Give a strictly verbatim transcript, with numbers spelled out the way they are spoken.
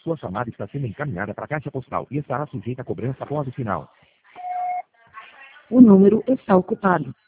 Sua chamada está sendo encaminhada para a caixa postal e estará sujeita a cobrança após o sinal. O número está ocupado.